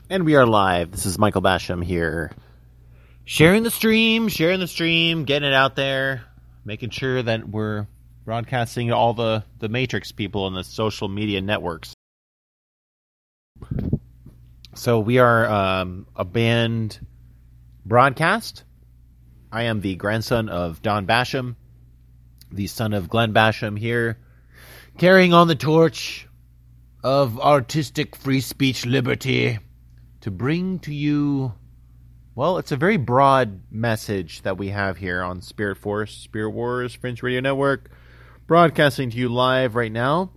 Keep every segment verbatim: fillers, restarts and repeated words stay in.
And we are live. This is Michael Basham here. Sharing the stream, sharing the stream, getting it out there, making sure that we're broadcasting to all the, the Matrix people on the social media networks. So we are um, a band broadcast. I am the grandson of Don Basham, the son of Glenn Basham here, carrying on the torch of artistic free speech liberty to bring to you, well, it's a very broad message that we have here on Spirit Force, Spirit Wars, Fringe Radio Network, broadcasting to you live right now.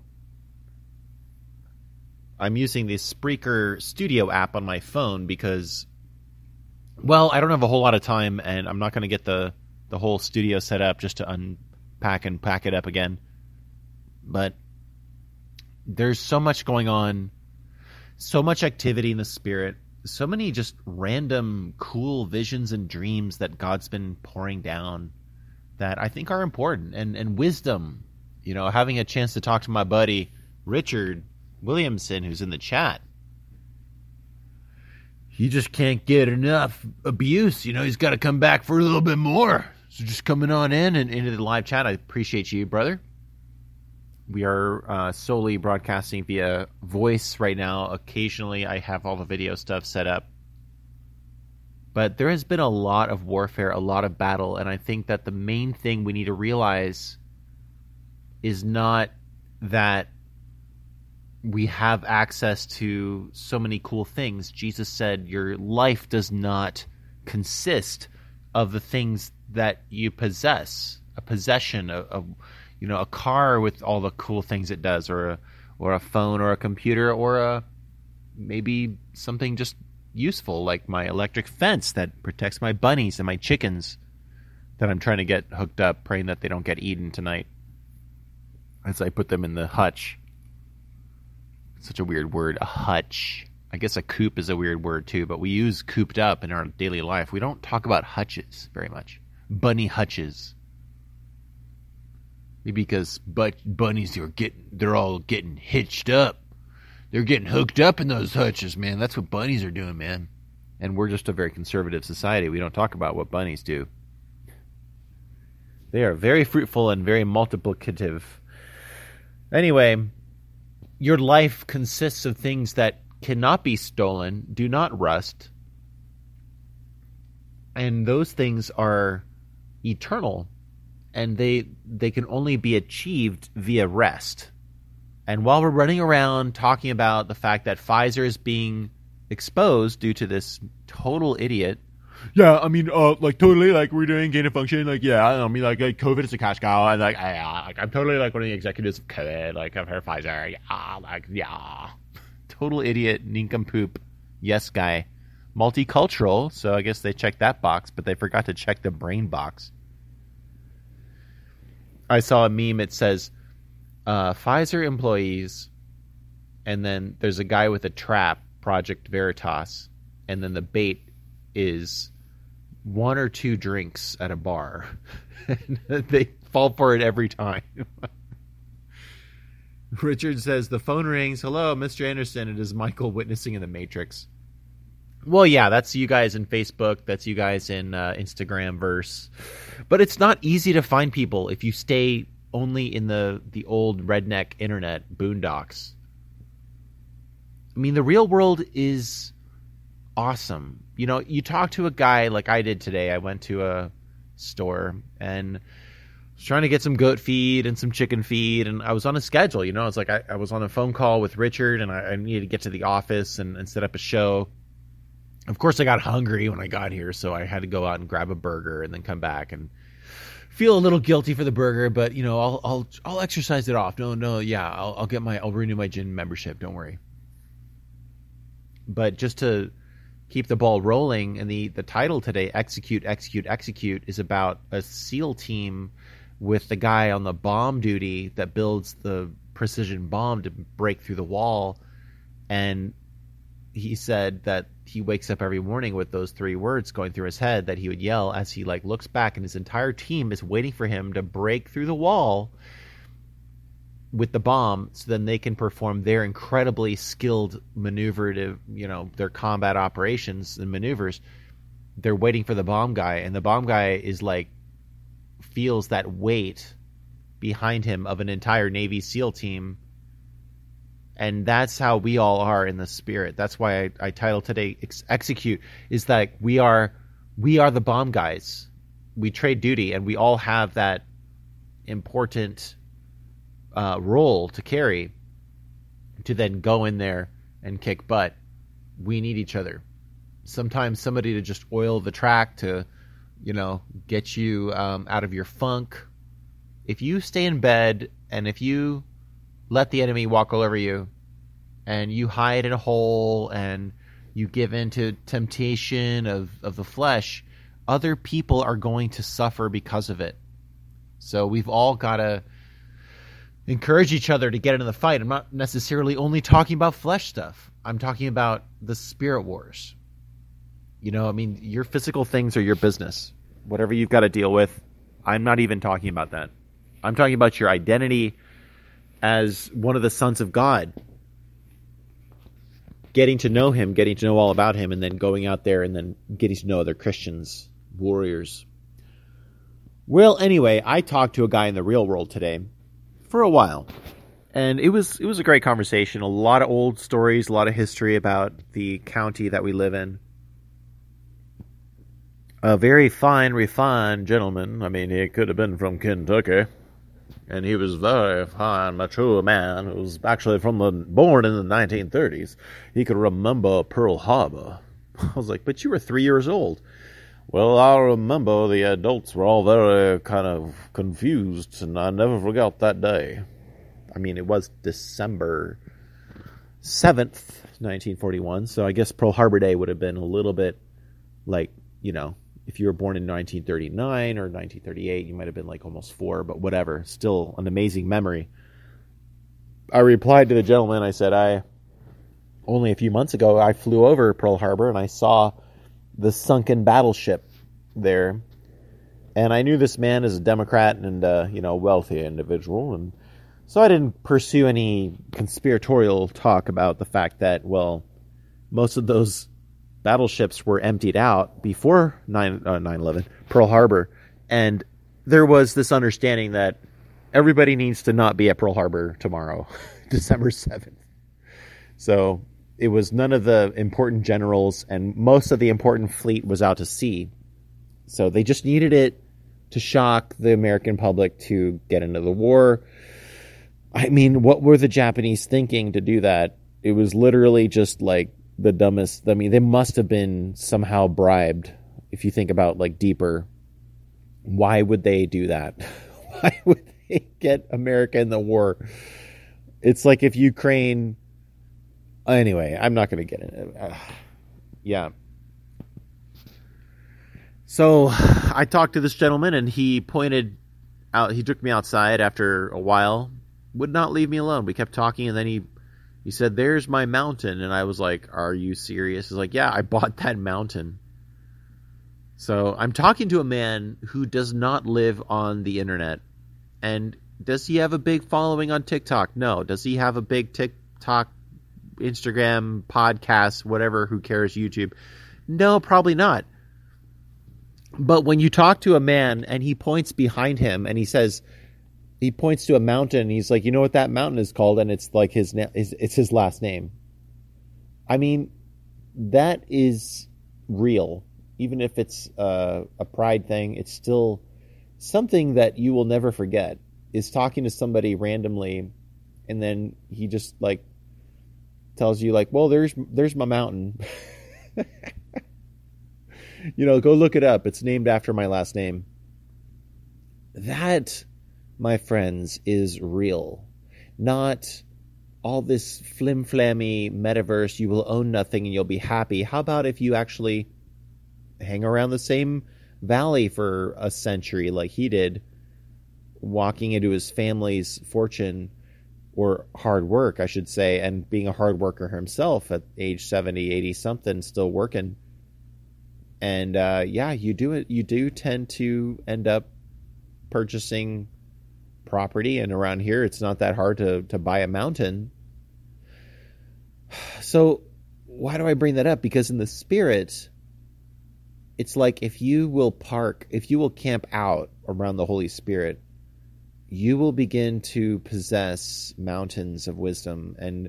I'm using the Spreaker Studio app on my phone because, well, I don't have a whole lot of time, and I'm not going to get the, the whole studio set up just to unpack and pack it up again. But there's so much going on. So much activity in the spirit, so many just random cool visions and dreams that God's been pouring down that I think are important, and, and wisdom. You know, having a chance to talk to my buddy Richard Williamson, who's in the chat. He just can't get enough abuse. You know, he's got to come back for a little bit more. So just coming on in and into the live chat. I appreciate you, brother. We are uh, solely broadcasting via voice right now. Occasionally, I have all the video stuff set up. But there has been a lot of warfare, a lot of battle, and I think that the main thing we need to realize is not that we have access to so many cool things. Jesus said your life does not consist of the things that you possess, a possession, a, a you know, a car with all the cool things it does, or a, or a phone, or a computer, or a maybe something just useful like my electric fence that protects my bunnies and my chickens that I'm trying to get hooked up, praying that they don't get eaten tonight as I put them in the hutch. Such a weird word, a hutch. I guess a coop is a weird word too, but we use cooped up in our daily life. We don't talk about hutches very much. Bunny hutches. Maybe because but bunnies are getting, they're all getting hitched up. They're getting hooked up in those hutches, man. That's what bunnies are doing, man. And we're just a very conservative society. We don't talk about what bunnies do. They are very fruitful and very multiplicative. Anyway, your life consists of things that cannot be stolen, do not rust, and those things are eternal. And they they can only be achieved via rest. And while we're running around talking about the fact that Pfizer is being exposed due to this total idiot. Yeah, I mean, uh, like totally, like we're doing gain of function. Like, yeah, I mean, like, like COVID is a cash cow, and like, I, like, I'm totally like one of the executives of COVID. Like, I've heard Pfizer. Yeah, like, yeah, total idiot, nincompoop, yes guy, multicultural. So I guess they checked that box, but they forgot to check the brain box. I saw a meme. It says, uh, Pfizer employees, and then there's a guy with a trap, Project Veritas, and then the bait is one or two drinks at a bar. And they fall for it every time. Richard says, the phone rings. Hello, Mister Anderson. It is Michael witnessing in the Matrix. Well, yeah, that's you guys in Facebook. That's you guys in uh, Instagram verse. But it's not easy to find people if you stay only in the, the old redneck internet boondocks. I mean, the real world is awesome. You know, you talk to a guy like I did today. I went to a store and was trying to get some goat feed and some chicken feed, and I was on a schedule. You know, it's like I, I was on a phone call with Richard, and I, I needed to get to the office and, and set up a show. Of course, I got hungry when I got here, so I had to go out and grab a burger and then come back and feel a little guilty for the burger. But you know, I'll I'll I'll exercise it off. No, no, yeah, I'll I'll get my I'll renew my gym membership. Don't worry. But just to keep the ball rolling, and the the title today, Execute, Execute, Execute, is about a SEAL team with the guy on the bomb duty that builds the precision bomb to break through the wall, and he said that he wakes up every morning with those three words going through his head that he would yell as he like looks back, and his entire team is waiting for him to break through the wall with the bomb, so then they can perform their incredibly skilled maneuver, you know, their combat operations and maneuvers. They're waiting for the bomb guy, and the bomb guy is like, feels that weight behind him of an entire Navy SEAL team. And that's how we all are in the spirit. That's why I, I titled today Ex- Execute, is that we are, we are the bomb guys. We trade duty, and we all have that important uh, role to carry to then go in there and kick butt. We need each other. Sometimes somebody to just oil the track to, you know, get you um, out of your funk. If you stay in bed and if you let the enemy walk all over you and you hide in a hole and you give in to temptation of, of the flesh, other people are going to suffer because of it. So we've all got to encourage each other to get into the fight. I'm not necessarily only talking about flesh stuff. I'm talking about the spirit wars. You know, I mean, your physical things are your business. Whatever you've got to deal with, I'm not even talking about that. I'm talking about your identity as one of the sons of God. Getting to know him, getting to know all about him, and then going out there and then getting to know other Christians, warriors. Well, anyway, I talked to a guy in the real world today for a while. And it was it was a great conversation. A lot of old stories, a lot of history about the county that we live in. A very fine, refined gentleman. I mean, he could have been from Kentucky. And he was very fine, mature man who was actually from the born in the nineteen thirties. He could remember Pearl Harbor. I was like, but you were three years old. Well, I remember the adults were all very kind of confused, and I never forgot that day. I mean, it was December seventh, nineteen forty-one, so I guess Pearl Harbor Day would have been a little bit like, you know, if you were born in nineteen thirty-nine or nineteen thirty-eight, you might have been like almost four, but whatever. Still an amazing memory. I replied to the gentleman, I said, I, only a few months ago, I flew over Pearl Harbor and I saw the sunken battleship there. And I knew this man is a Democrat and, uh, you know, wealthy individual. And so I didn't pursue any conspiratorial talk about the fact that, well, most of those battleships were emptied out before nine eleven, Pearl Harbor. And there was this understanding that everybody needs to not be at Pearl Harbor tomorrow, December seventh. So it was none of the important generals, and most of the important fleet was out to sea. So they just needed it to shock the American public to get into the war. I mean, what were the Japanese thinking to do that? It was literally just like the dumbest. I mean, they must have been somehow bribed. If you think about like deeper, why would they do that? Why would they get America in the war? It's like if Ukraine. Anyway, I'm not going to get into it. Uh, yeah. So I talked to this gentleman and he pointed out, he took me outside after a while, would not leave me alone. We kept talking and then he, he said, there's my mountain. And I was like, are you serious? He's like, yeah, I bought that mountain. So I'm talking to a man who does not live on the internet. And does he have a big following on TikTok? No. Does he have a big TikTok, Instagram, podcast, whatever, who cares, YouTube? No, probably not. But when you talk to a man and he points behind him and he says, he points to a mountain and he's like, you know what that mountain is called? And it's like his, it's his last name. I mean, that is real. Even if it's uh, a pride thing, it's still something that you will never forget, is talking to somebody randomly and then he just like tells you like, well, there's there's my mountain. You know, go look it up. It's named after my last name. That, my friends, is real. Not all this flim-flammy metaverse, you will own nothing and you'll be happy. How about if you actually hang around the same valley for a century like he did, walking into his family's fortune, or hard work, I should say, and being a hard worker himself at age seventy, eighty something, still working. And uh, yeah, you do it. You do tend to end up purchasing property, and around here it's not that hard to, to buy a mountain. So why do I bring that up? Because in the spirit, it's like if you will park, if you will camp out around the Holy Spirit, you will begin to possess mountains of wisdom. And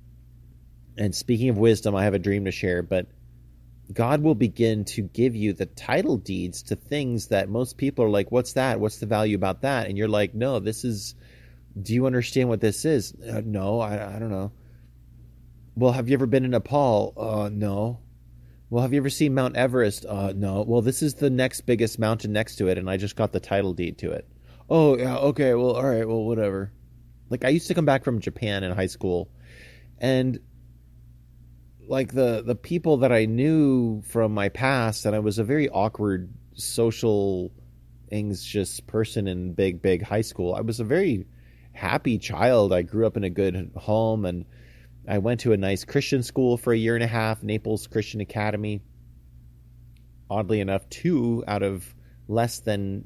and speaking of wisdom, I have a dream to share, but God will begin to give you the title deeds to things that most people are like, what's that? What's the value about that? And you're like, no, this is, do you understand what this is? Uh, no, I, I don't know. Well, have you ever been in Nepal? Uh, no. Well, have you ever seen Mount Everest? Uh, no. Well, this is the next biggest mountain next to it, and I just got the title deed to it. Oh, yeah, okay, well, all right, well, whatever. Like, I used to come back from Japan in high school, and like the the people that I knew from my past, and I was a very awkward social anxious person in big big high school. I was a very happy child. I grew up in a good home, and I went to a nice Christian school for a year and a half, Naples Christian Academy. Oddly enough, two out of less than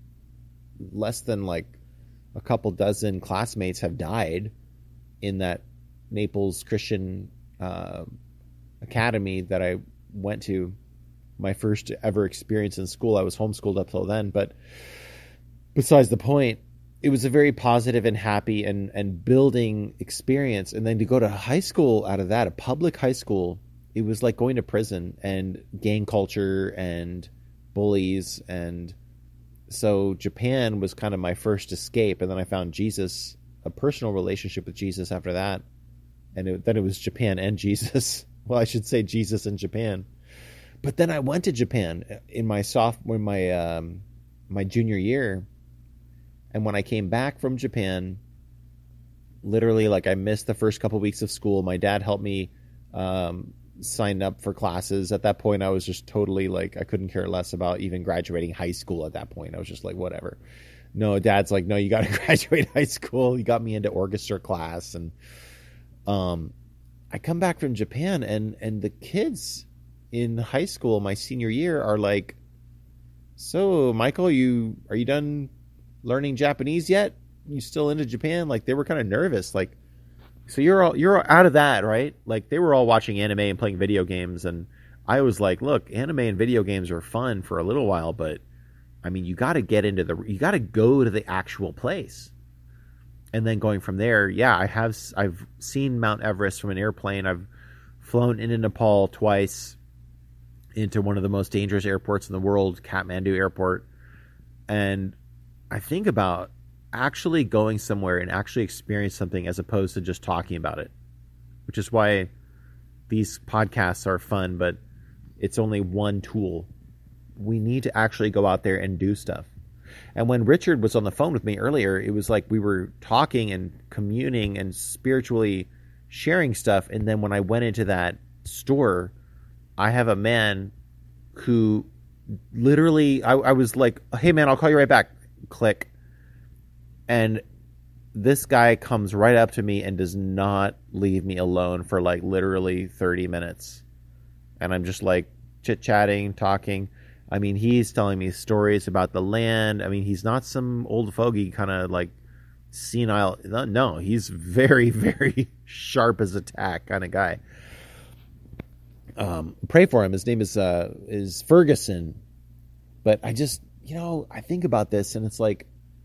less than like a couple dozen classmates have died in that Naples Christian Uh, academy that I went to. My first ever experience in school. I was homeschooled up till then, but besides the point, it was a very positive and happy and, and building experience. And then to go to high school out of that, a public high school, it was like going to prison and gang culture and bullies. And so Japan was kind of my first escape. And then I found Jesus, a personal relationship with Jesus after that. And it, then it was Japan and Jesus. Well, I should say Jesus and Japan. But then I went to Japan in my sophomore, my um, my junior year, and when I came back from Japan, literally, like I missed the first couple weeks of school. My dad helped me um, sign up for classes. At that point, I was just totally like I couldn't care less about even graduating high school. At that point, I was just like whatever. No, Dad's like, no, you got to graduate high school. He got me into orchestra class and. Um, I come back from Japan, and, and the kids in high school, my senior year, are like, so Michael, you, are you done learning Japanese yet? You still into Japan? Like they were kind of nervous. Like, so you're all, you're out of that, right? Like they were all watching anime and playing video games. And I was like, look, anime and video games are fun for a little while, but I mean, you got to get into the, you got to go to the actual place. And then going from there, yeah, I have I've seen Mount Everest from an airplane. I've flown into Nepal twice, into one of the most dangerous airports in the world, Kathmandu Airport. And I think about actually going somewhere and actually experience something as opposed to just talking about it, which is why these podcasts are fun, but it's only one tool. We need to actually go out there and do stuff. And when Richard was on the phone with me earlier, it was like we were talking and communing and spiritually sharing stuff. And then when I went into that store, I have a man who literally, I, I was like, hey man, I'll call you right back. Click. And this guy comes right up to me and does not leave me alone for like literally thirty minutes. And I'm just like chit-chatting, talking. I mean, he's telling me stories about the land. I mean, he's not some old fogey kind of like senile. No, he's very, very sharp as a tack kind of guy. Um, pray for him. His name is uh, is Ferguson. But I just, you know, I think about this and it's like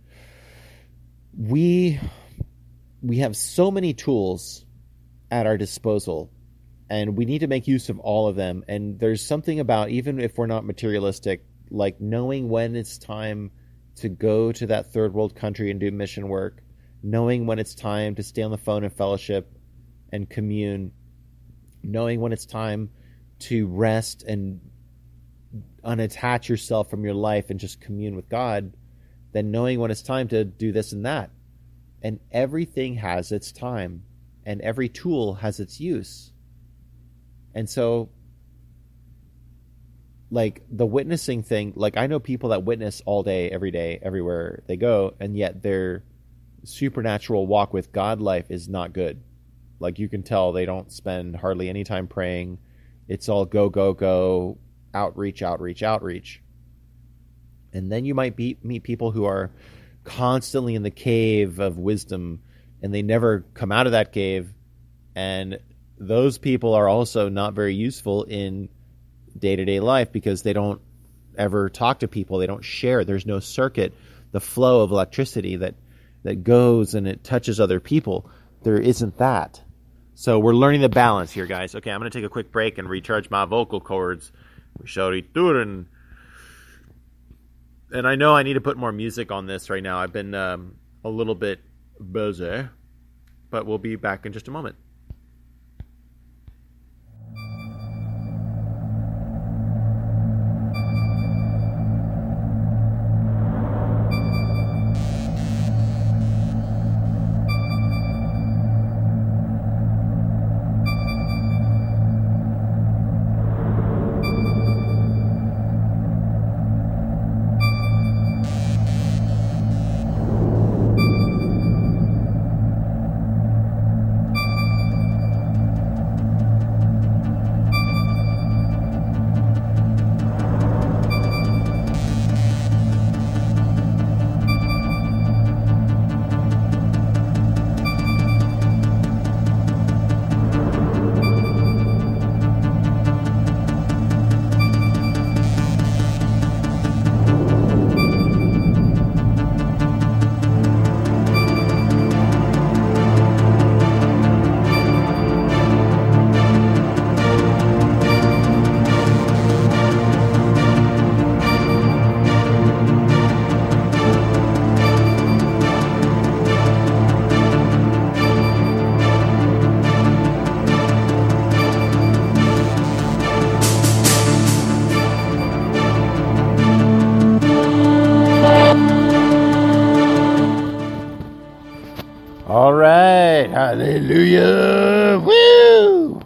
we we have so many tools at our disposal. And we need to make use of all of them. And there's something about, even if we're not materialistic, like knowing when it's time to go to that third world country and do mission work, knowing when it's time to stay on the phone and fellowship and commune, knowing when it's time to rest and unattach yourself from your life and just commune with God, then knowing when it's time to do this and that. And everything has its time, and every tool has its use. And so, like, the witnessing thing, like, I know people that witness all day, every day, everywhere they go, and yet their supernatural walk with God life is not good. Like, you can tell they don't spend hardly any time praying. It's all go, go, go, outreach, outreach, outreach. And then you might be, meet people who are constantly in the cave of wisdom, and they never come out of that cave. And those people are also not very useful in day-to-day life because they don't ever talk to people. They don't share. There's no circuit, the flow of electricity that, that goes and it touches other people. There isn't that. So we're learning the balance here, guys. Okay, I'm going to take a quick break and recharge my vocal cords. We shall return. And I know I need to put more music on this right now. I've been um, a little bit busy, but we'll be back in just a moment. All right, hallelujah, woo!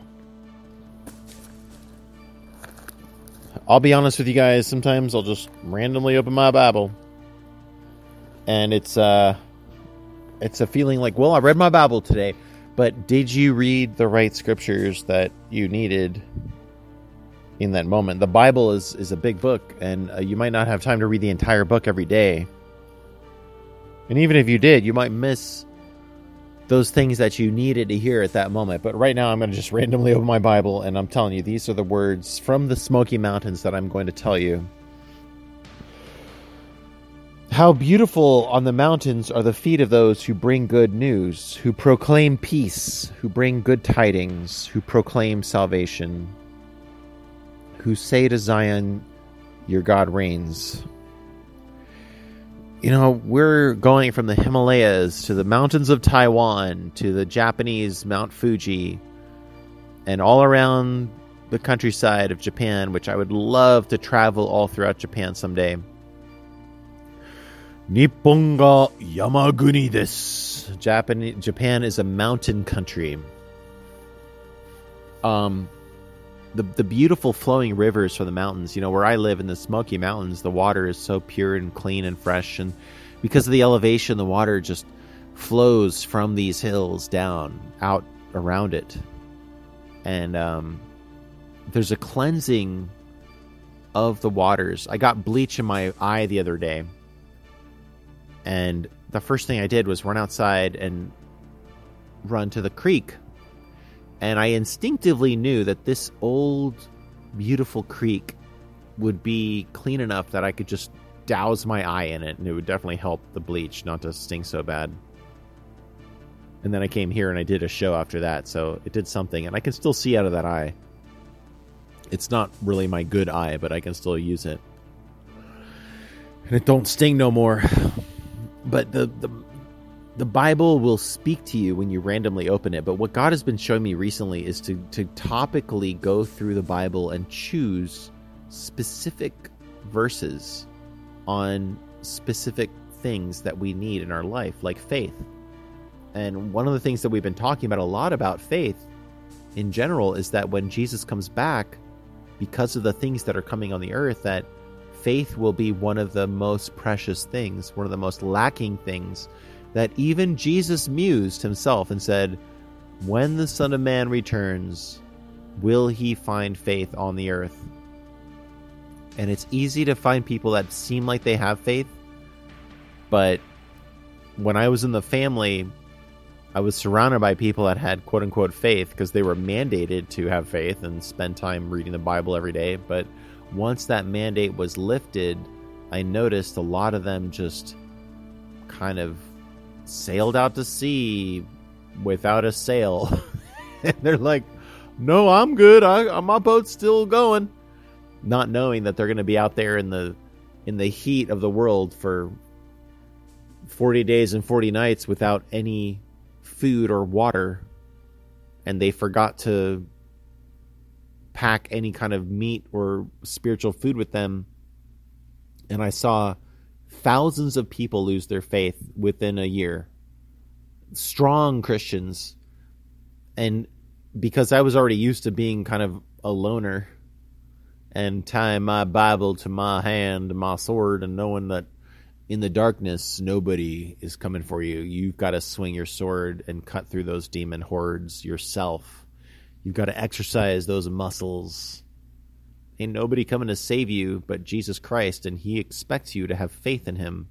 I'll be honest with you guys, sometimes I'll just randomly open my Bible, and it's uh, it's a feeling like, well, I read my Bible today, but did you read the right scriptures that you needed in that moment? The Bible is, is a big book, and uh, you might not have time to read the entire book every day. And even if you did, you might miss those things that you needed to hear at that moment. But right now I'm going to just randomly open my Bible, and I'm telling you, these are the words from the Smoky Mountains that I'm going to tell you. How beautiful on the mountains are the feet of those who bring good news, who proclaim peace, who bring good tidings, who proclaim salvation, who say to Zion, your God reigns. You know, we're going from the Himalayas to the mountains of Taiwan to the Japanese Mount Fuji and all around the countryside of Japan, which I would love to travel all throughout Japan someday. Nippon ga yamaguni desu. Japan, Japan is a mountain country. Um, the the beautiful flowing rivers from the mountains. You know, where I live in the Smoky Mountains, the water is so pure and clean and fresh, and because of the elevation, the water just flows from these hills down out around it, and um, there's a cleansing of the waters. I got bleach in my eye the other day, and the first thing I did was run outside and run to the creek. And I instinctively knew that this old, beautiful creek would be clean enough that I could just douse my eye in it, and it would definitely help the bleach not to sting so bad. And then I came here and I did a show after that, so it did something, and I can still see out of that eye. It's not really my good eye, but I can still use it. And it don't sting no more. But the the the Bible will speak to you when you randomly open it. But what God has been showing me recently is to, to topically go through the Bible and choose specific verses on specific things that we need in our life, like faith. And one of the things that we've been talking about a lot about faith in general is that when Jesus comes back, because of the things that are coming on the earth, that faith will be one of the most precious things, one of the most lacking things, that even Jesus mused himself and said, when the Son of Man returns, will he find faith on the earth? And it's easy to find people that seem like they have faith, but when I was in the family, I was surrounded by people that had quote unquote faith because they were mandated to have faith and spend time reading the Bible every day. But once that mandate was lifted, I noticed a lot of them just kind of sailed out to sea without a sail. And they're like, no, I'm good. I, my boat's still going. Not knowing that they're going to be out there in the in the heat of the world for forty days and forty nights without any food or water. And they forgot to pack any kind of meat or spiritual food with them. And I saw thousands of people lose their faith within a year. Strong Christians. And because I was already used to being kind of a loner and tying my Bible to my hand, my sword, and knowing that in the darkness, nobody is coming for you. You've got to swing your sword and cut through those demon hordes yourself. You've got to exercise those muscles. Ain't nobody coming to save you but Jesus Christ, and he expects you to have faith in him.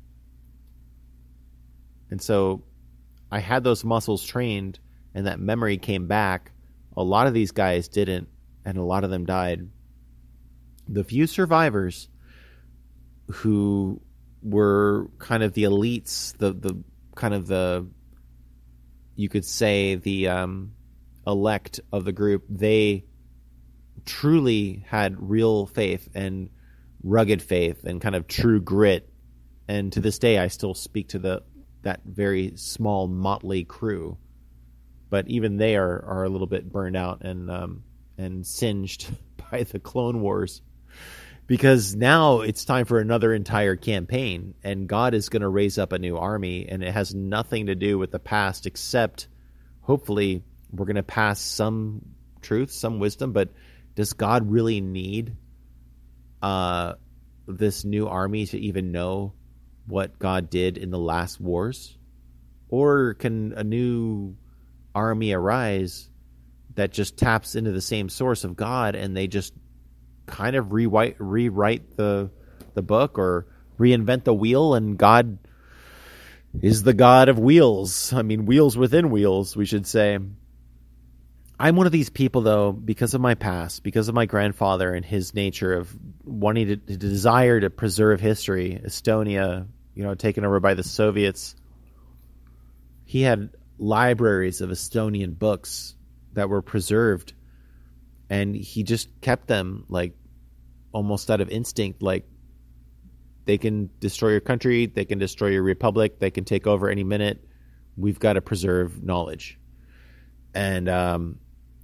And so I had those muscles trained, and that memory came back. A lot of these guys didn't, and a lot of them died. The few survivors who were kind of the elites, the the kind of the, you could say, the um, elect of the group, they truly had real faith and rugged faith and kind of true grit. And to this day, I still speak to the that very small motley crew. But even they are, are a little bit burned out and um, and singed by the Clone Wars. Because now it's time for another entire campaign, and God is going to raise up a new army, and it has nothing to do with the past, except hopefully we're going to pass some truth, some wisdom. But does God really need uh, this new army to even know what God did in the last wars? Or can a new army arise that just taps into the same source of God, and they just kind of rewrite rewrite the the book or reinvent the wheel, and God is the God of wheels. I mean, wheels within wheels, we should say. I'm one of these people, though, because of my past, because of my grandfather and his nature of wanting to, to desire to preserve history. Estonia, you know, taken over by the Soviets. He had libraries of Estonian books that were preserved, and he just kept them like almost out of instinct. Like, they can destroy your country, they can destroy your republic, they can take over any minute. We've got to preserve knowledge. And um,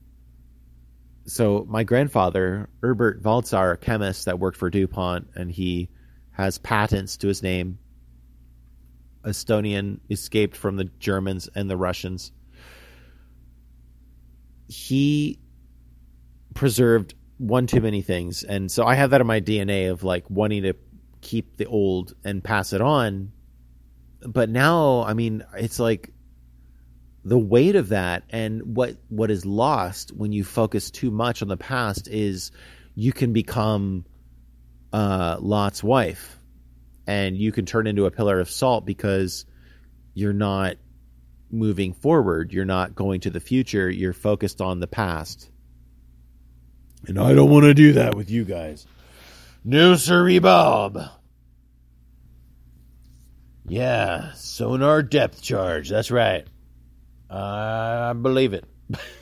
so my grandfather, Herbert Waldsauer, a chemist that worked for DuPont, and he has patents to his name. Estonian, escaped from the Germans and the Russians. He preserved one too many things. And so I have that in my D N A of like wanting to keep the old and pass it on. But now, I mean, it's like the weight of that, and what what is lost when you focus too much on the past is you can become uh, Lot's wife, and you can turn into a pillar of salt because you're not moving forward. You're not going to the future. You're focused on the past. And I don't want to do that with you guys. No, sirree, Bob. Yeah, sonar depth charge. That's right. I believe it.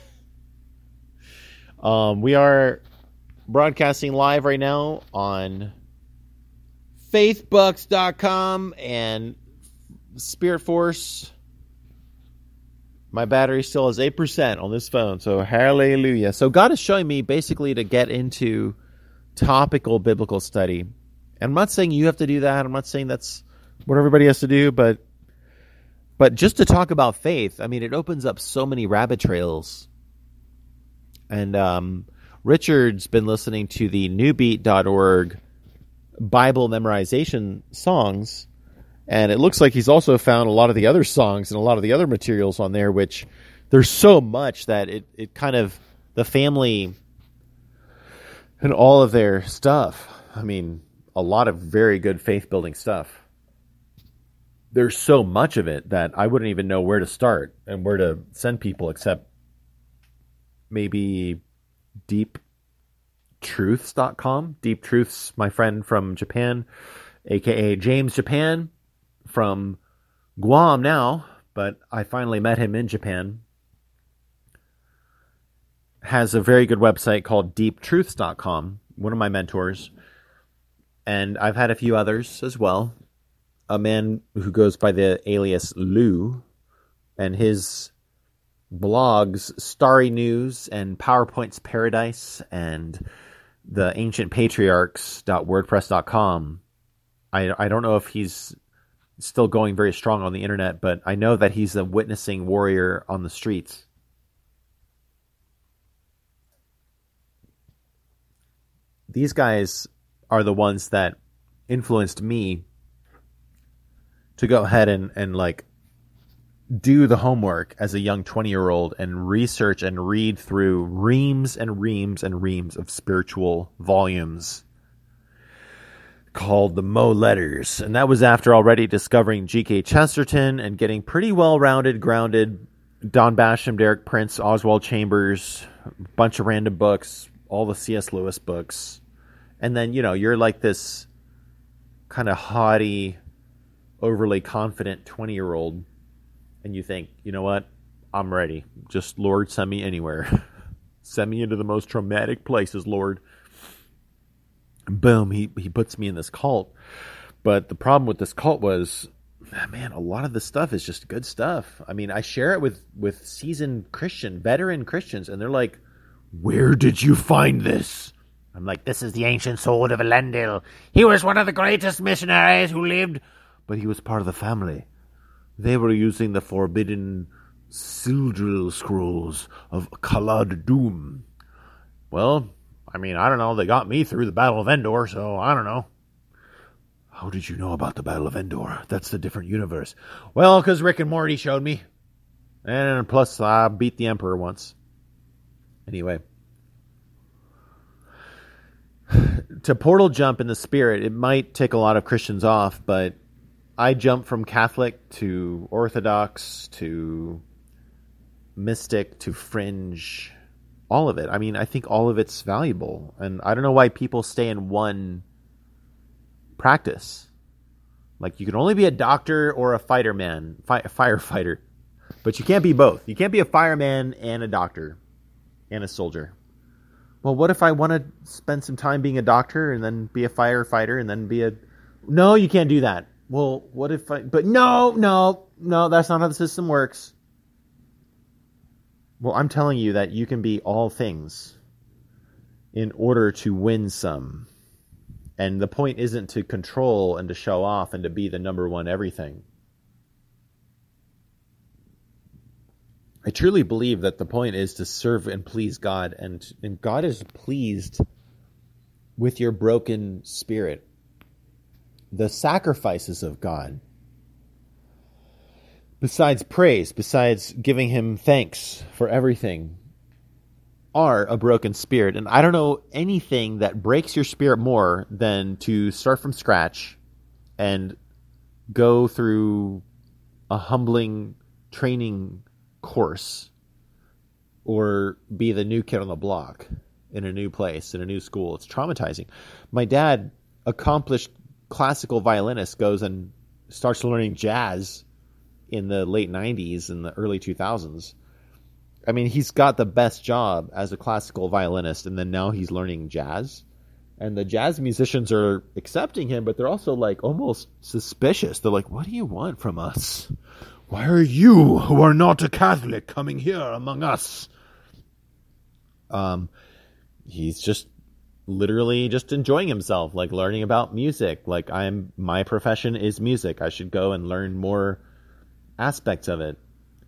um, we are broadcasting live right now on faith bucks dot com and Spirit Force. My battery still has eight percent on this phone, so hallelujah. So God is showing me basically to get into topical biblical study. And I'm not saying you have to do that. I'm not saying that's what everybody has to do, but but just to talk about faith, I mean, it opens up so many rabbit trails. And um, Richard's been listening to the new beat dot org Bible memorization songs, and it looks like he's also found a lot of the other songs and a lot of the other materials on there, which there's so much that it, it kind of, the family and all of their stuff, I mean, a lot of very good faith-building stuff. there's so much of it that I wouldn't even know where to start and where to send people, except maybe deep truths dot com. Deep Truths, my friend from Japan, aka James Japan, from Guam now, but I finally met him in Japan, has a very good website called deep truths dot com, one of my mentors. And I've had a few others as well. A man who goes by the alias Lou, and his blogs, Starry News and PowerPoint's Paradise and the ancient patriarchs dot wordpress dot com. I, I don't know if he's still going very strong on the internet, but I know that he's a witnessing warrior on the streets. These guys are the ones that influenced me to go ahead and, and like do the homework as a young twenty-year-old and research and read through reams and reams and reams of spiritual volumes called the Mo Letters. And that was after already discovering G K Chesterton and getting pretty well-rounded, grounded, Don Basham, Derek Prince, Oswald Chambers, a bunch of random books, all the C S Lewis books. And then, you know, you're like this kind of haughty, overly confident twenty-year-old, and you think, you know what? I'm ready. Just, Lord, send me anywhere. Send me into the most traumatic places, Lord. Boom, he, he puts me in this cult. But the problem with this cult was, man, a lot of this stuff is just good stuff. I mean, I share it with, with seasoned Christian, veteran Christians, and they're like, where did you find this? I'm like, this is the ancient sword of Elendil. He was one of the greatest missionaries who lived, but he was part of the family. They were using the forbidden Sildril scrolls of Khalad Doom. Well, I mean, I don't know. They got me through the Battle of Endor, so I don't know. How did you know about the Battle of Endor? That's the different universe. Well, because Rick and Morty showed me. And plus, I beat the Emperor once. Anyway. To portal jump in the spirit, it might take a lot of Christians off, but I jump from Catholic to Orthodox to mystic to fringe, all of it. I mean, I think all of it's valuable, and I don't know why people stay in one practice. Like, you can only be a doctor or a fighter man, fi- a firefighter, but you can't be both. You can't be a fireman and a doctor and a soldier. Well, what if I want to spend some time being a doctor and then be a firefighter and then be a... No, you can't do that. Well, what if I... But no, no, no, that's not how the system works. Well, I'm telling you that you can be all things in order to win some. And the point isn't to control and to show off and to be the number one everything. I truly believe that the point is to serve and please God, and, and God is pleased with your broken spirit. The sacrifices of God, besides praise, besides giving him thanks for everything, are a broken spirit. And I don't know anything that breaks your spirit more than to start from scratch and go through a humbling training course or be the new kid on the block in a new place, in a new school. It's traumatizing. My dad, accomplished classical violinist, goes and starts learning jazz in the late nineties and the early two thousands. I mean, he's got the best job as a classical violinist, and then now he's learning jazz. And the jazz musicians are accepting him, but they're also like almost suspicious. They're like, what do you want from us? Why are you, who are not a Catholic, coming here among us? Um, he's just literally just enjoying himself, like learning about music. Like, I'm, my profession is music. I should go and learn more aspects of it.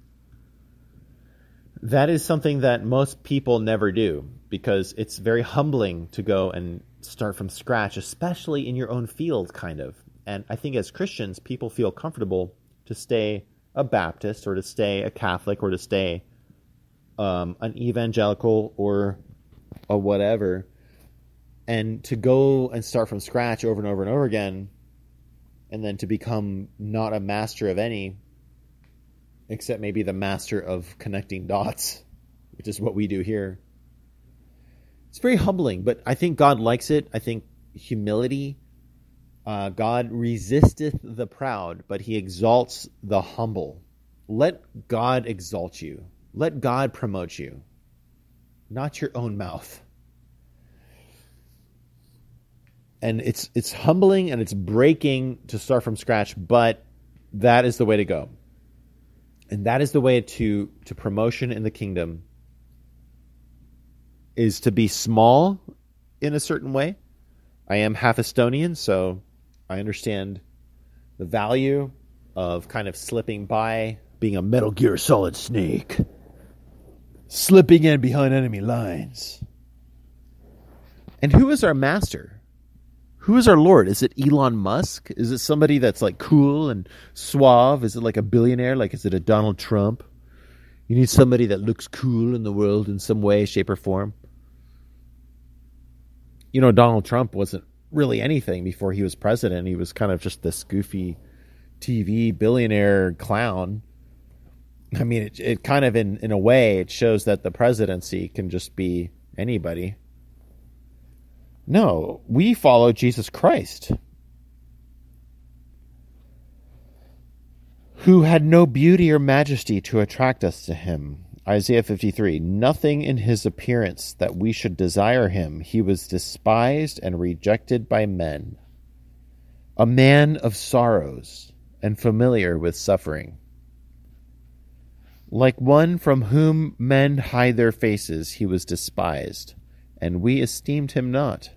That is something that most people never do, because it's very humbling to go and start from scratch, especially in your own field, kind of. And I think as Christians, people feel comfortable to stay a Baptist or to stay a Catholic or to stay um, an evangelical or a whatever. And to go and start from scratch over and over and over again and then to become not a master of any, except maybe the master of connecting dots, which is what we do here. It's very humbling, but I think God likes it. I think humility, uh, God resisteth the proud, but he exalts the humble. Let God exalt you. Let God promote you, not your own mouth. And it's it's humbling and it's breaking to start from scratch, but that is the way to go. And that is the way to, to promotion in the kingdom, is to be small in a certain way. I am half Estonian, so I understand the value of kind of slipping by, being a Metal Gear Solid Snake, slipping in behind enemy lines. And who is our master? Who is our Lord? Is it Elon Musk? Is it somebody that's like cool and suave? Is it like a billionaire? Like, is it a Donald Trump? You need somebody that looks cool in the world in some way, shape, or form. You know, Donald Trump wasn't really anything before he was president. He was kind of just this goofy T V billionaire clown. I mean, it, it kind of, in, in a way, it shows that the presidency can just be anybody. No, we follow Jesus Christ, who had no beauty or majesty to attract us to him. Isaiah fifty-three, nothing in his appearance that we should desire him. He was despised and rejected by men, a man of sorrows and familiar with suffering. Like one from whom men hide their faces, he was despised, and we esteemed him not.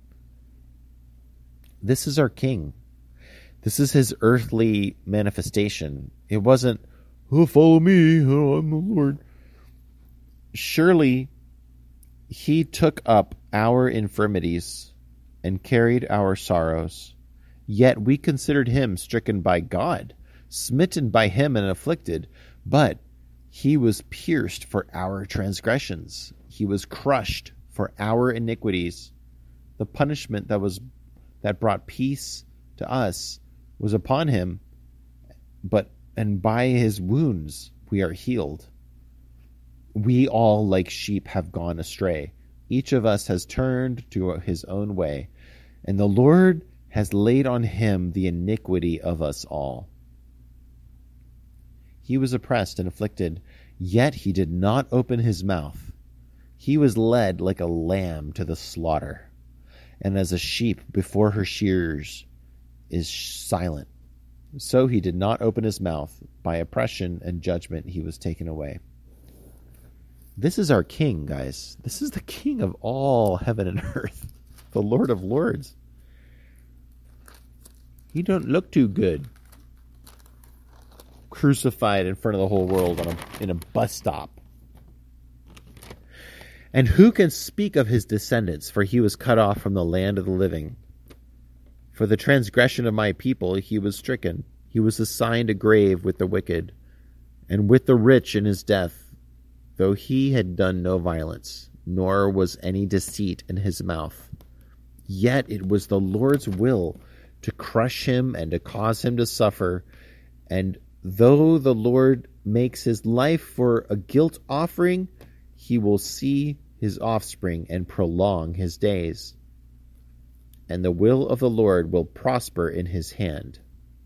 This is our King. This is his earthly manifestation. It wasn't, oh, follow me, oh, I'm the Lord. Surely he took up our infirmities and carried our sorrows. Yet we considered him stricken by God, smitten by him and afflicted. But he was pierced for our transgressions. He was crushed for our iniquities. The punishment that was that brought peace to us was upon him, but and by his wounds we are healed. We all like sheep have gone astray. Each of us has turned to his own way, and the Lord has laid on him the iniquity of us all. He was oppressed and afflicted, yet he did not open his mouth. He was led like a lamb to the slaughter, and as a sheep before her shearers is silent, so he did not open his mouth. By oppression and judgment he was taken away. This is our King, guys. This is the King of all heaven and earth, the Lord of lords. He don't look too good, crucified in front of the whole world on a, in a bus stop. And who can speak of his descendants? For he was cut off from the land of the living. For the transgression of my people he was stricken. He was assigned a grave with the wicked, and with the rich in his death, though he had done no violence, nor was any deceit in his mouth. Yet it was the Lord's will to crush him and to cause him to suffer. And though the Lord makes his life for a guilt offering, he will see his offspring and prolong his days. And the will of the Lord will prosper in his hand.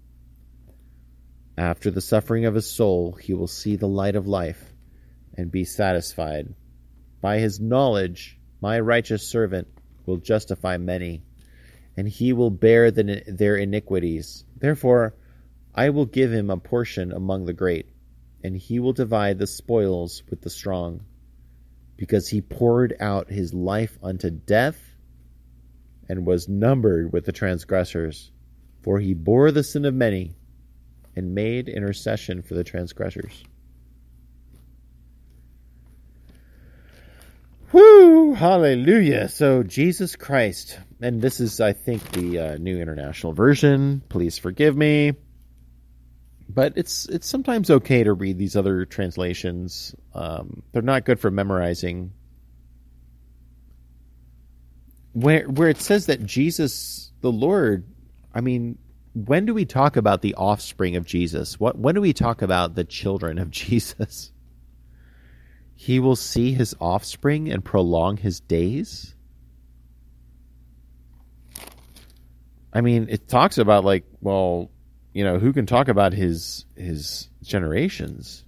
After the suffering of his soul, he will see the light of life and be satisfied. By his knowledge, my righteous servant will justify many, and he will bear the, their iniquities. Therefore, I will give him a portion among the great, and he will divide the spoils with the strong. Because he poured out his life unto death, and was numbered with the transgressors. For he bore the sin of many, and made intercession for the transgressors. Whoo! Hallelujah! So Jesus Christ, and this is, I think, the uh, New International Version. Please forgive me. But it's it's sometimes okay to read these other translations. Um, they're not good for memorizing. Where where it says that Jesus, the Lord, I mean, when do we talk about the offspring of Jesus? What when do we talk about the children of Jesus? He will see his offspring and prolong his days. I mean, it talks about like, well, you know, who can talk about his his generations?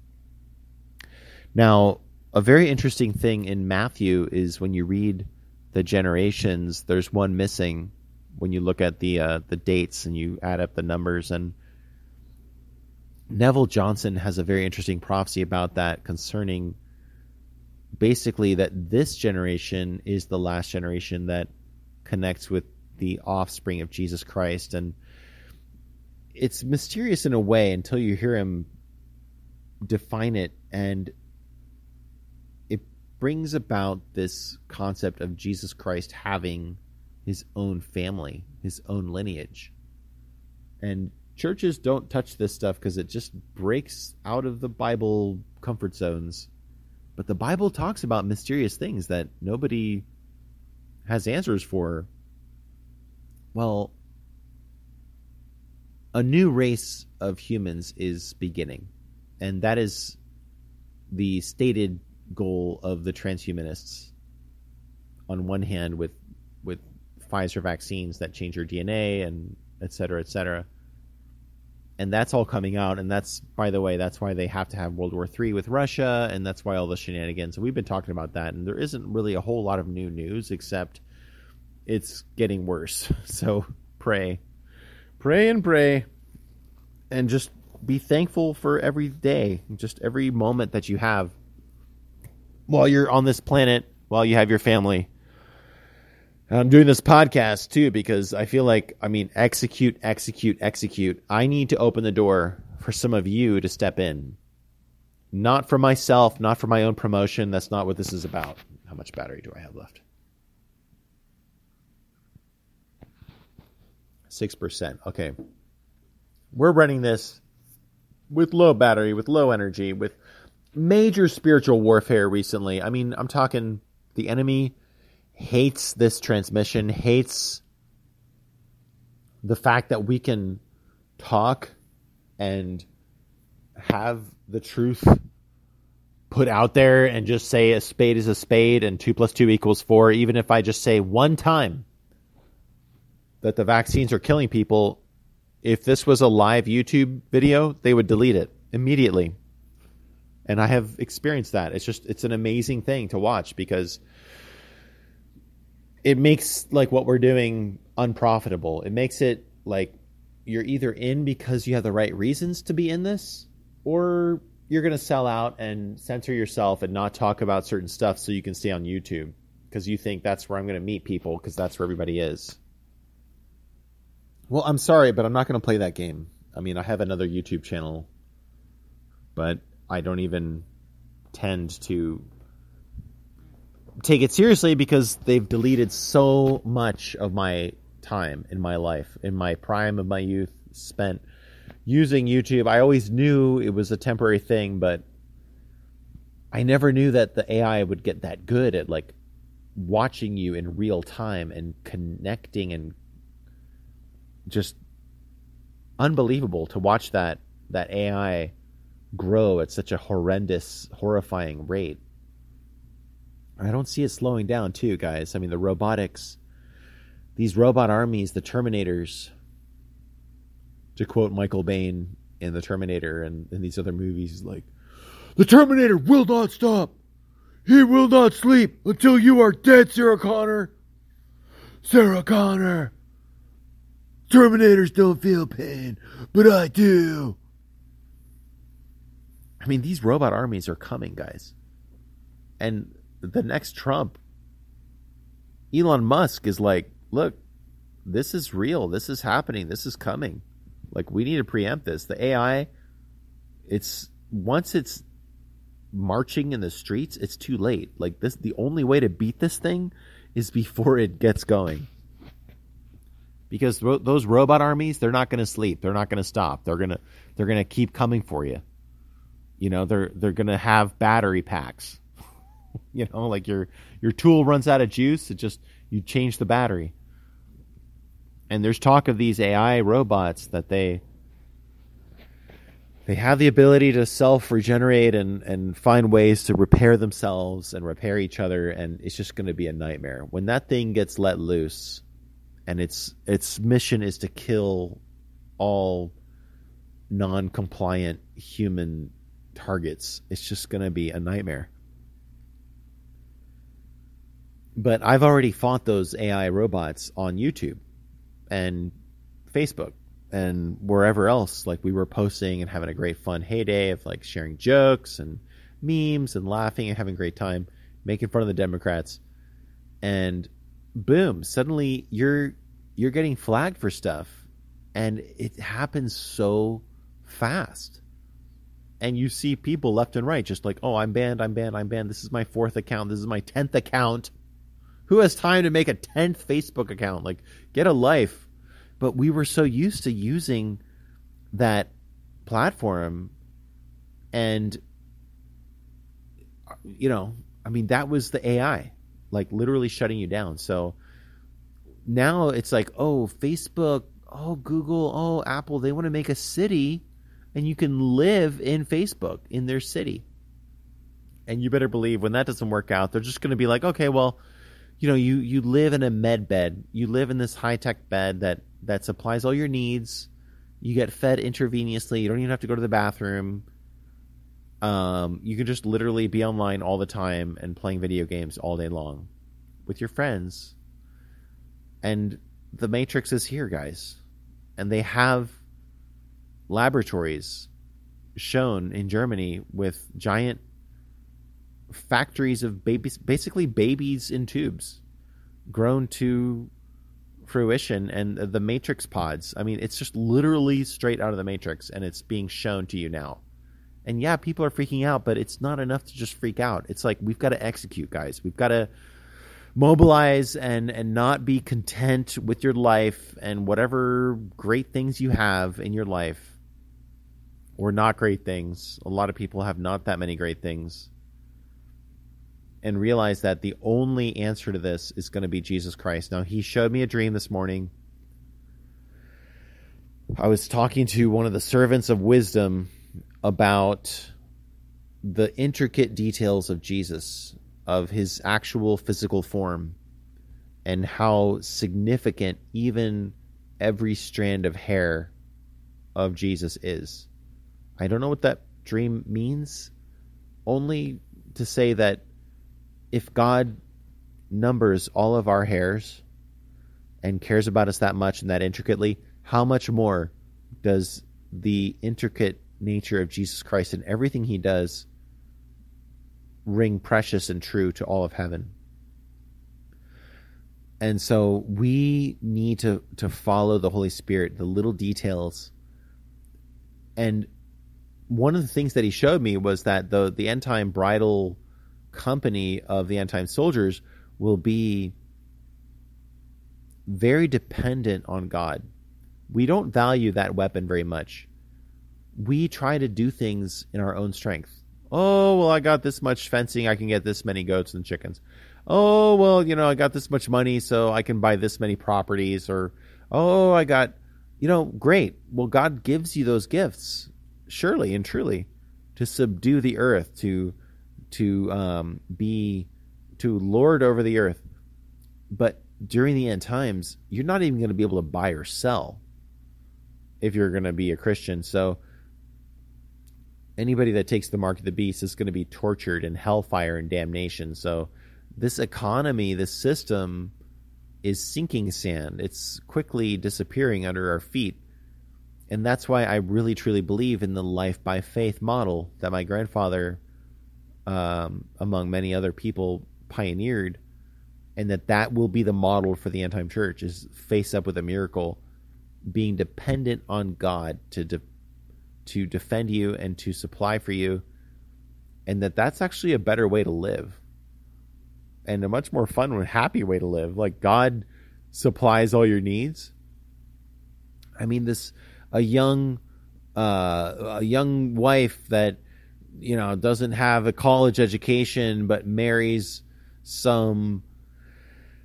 Now, a very interesting thing in Matthew is when you read the generations, there's one missing when you look at the uh, the dates and you add up the numbers. And Neville Johnson has a very interesting prophecy about that concerning basically that this generation is the last generation that connects with the offspring of Jesus Christ. And it's mysterious in a way until you hear him define it, and it brings about this concept of Jesus Christ having his own family, his own lineage. And churches don't touch this stuff because it just breaks out of the Bible comfort zones. But the Bible talks about mysterious things that nobody has answers for. Well, a new race of humans is beginning. And that is the stated goal of the transhumanists. On one hand, with with Pfizer vaccines that change your D N A and et cetera, et cetera. And that's all coming out. And that's, by the way, that's why they have to have World War Three with Russia. And that's why all the shenanigans. So we've been talking about that. And there isn't really a whole lot of new news, except it's getting worse. So pray. Pray and pray. And just be thankful for every day. Just every moment that you have while you're on this planet, while you have your family. I'm doing this podcast, too, because I feel like, I mean, execute, execute, execute. I need to open the door for some of you to step in. Not for myself, not for my own promotion. That's not what this is about. How much battery do I have left? six percent. Okay. We're running this with low battery, with low energy, with major spiritual warfare recently. I mean, I'm talking the enemy hates this transmission, hates the fact that we can talk and have the truth put out there and just say a spade is a spade and two plus two equals four. Even if I just say one time that the vaccines are killing people, if this was a live YouTube video, they would delete it immediately. And I have experienced that. It's just, it's an amazing thing to watch because it makes like what we're doing unprofitable. It makes it like you're either in because you have the right reasons to be in this, or you're going to sell out and censor yourself and not talk about certain stuff so you can stay on YouTube because you think that's where I'm going to meet people because that's where everybody is. Well, I'm sorry, but I'm not going to play that game. I mean, I have another YouTube channel, but I don't even tend to take it seriously because they've deleted so much of my time in my life, in my prime of my youth spent using YouTube. I always knew it was a temporary thing, but I never knew that the A I would get that good at like watching you in real time and connecting, and just unbelievable to watch that that A I grow at such a horrendous, horrifying rate. I don't see it slowing down too, guys. I mean, the robotics, these robot armies, the Terminators, to quote Michael Biehn in The Terminator and in these other movies, like, the Terminator will not stop. He will not sleep until you are dead, Sarah Connor. Sarah Connor. Terminators don't feel pain, but I do. I mean, these robot armies are coming, guys. And the next Trump, Elon Musk, is like, look, this is real. This is happening. This is coming. Like, we need to preempt this. The A I, it's once it's marching in the streets, it's too late. Like, this, the only way to beat this thing is before it gets going. Because ro- those robot armies, they're not going to sleep. They're not going to stop. They're going to they're going to keep coming for you. You know, they're they're going to have battery packs. You know, like your your tool runs out of juice, it just you change the battery. And there's talk of these A I robots that they they have the ability to self-regenerate and, and find ways to repair themselves and repair each other, and it's just going to be a nightmare. When that thing gets let loose and its its mission is to kill all non-compliant human targets, it's just going to be a nightmare. But I've already fought those A I robots on YouTube and Facebook and wherever else. Like, we were posting and having a great fun heyday of like sharing jokes and memes and laughing and having a great time, making fun of the Democrats. And boom, suddenly you're you're getting flagged for stuff, and it happens so fast. And you see people left and right just like, oh, I'm banned, I'm banned, I'm banned. This is my fourth account. This is my tenth account. Who has time to make a tenth Facebook account? Like, get a life. But we were so used to using that platform, and, you know, I mean, that was the A I, like literally shutting you down. So now it's like, oh, Facebook, oh, Google, oh, Apple, they want to make a city, and you can live in Facebook in their city. And you better believe when that doesn't work out, they're just going to be like, okay, well, you know, you, you live in a med bed. You live in this high-tech bed that, that supplies all your needs. You get fed intravenously. You don't even have to go to the bathroom. Um, you can just literally be online all the time and playing video games all day long with your friends. And the Matrix is here, guys. And they have laboratories shown in Germany with giant factories of babies, basically babies in tubes, grown to fruition, and the Matrix pods. I mean, it's just literally straight out of the Matrix, and it's being shown to you now. And yeah, people are freaking out, but it's not enough to just freak out. It's like, we've got to execute, guys. We've got to mobilize and and not be content with your life and whatever great things you have in your life, or not great things. A lot of people have not that many great things. And realize that the only answer to this is going to be Jesus Christ. Now, he showed me a dream this morning. I was talking to one of the servants of wisdom about the intricate details of Jesus, of his actual physical form, and how significant even every strand of hair of Jesus is. I don't know what that dream means, only to say that if God numbers all of our hairs and cares about us that much and that intricately, how much more does the intricate nature of Jesus Christ and everything he does ring precious and true to all of heaven? And so we need to, to follow the Holy Spirit, the little details. And one of the things that he showed me was that the, the end time bridal company of the end time soldiers will be very dependent on God. We don't value that weapon very much. We try to do things in our own strength. Oh, well, I got this much fencing, I can get this many goats and chickens. Oh, well, you know, I got this much money, so I can buy this many properties. Or, oh, I got, you know, great. Well, God gives you those gifts, surely and truly, to subdue the earth, to to um, be, to lord over the earth. But during the end times, you're not even going to be able to buy or sell if you're going to be a Christian. So anybody that takes the mark of the beast is going to be tortured in hellfire and damnation. So this economy, this system is sinking sand. It's quickly disappearing under our feet. And that's why I really, truly believe in the life by faith model that my grandfather, um, among many other people, pioneered, and that that will be the model for the end-time church, is face up with a miracle, being dependent on God to de- to defend you and to supply for you, and that that's actually a better way to live, and a much more fun and happy way to live. Like, God supplies all your needs. I mean, this a young uh, a young wife that, you know, doesn't have a college education but marries some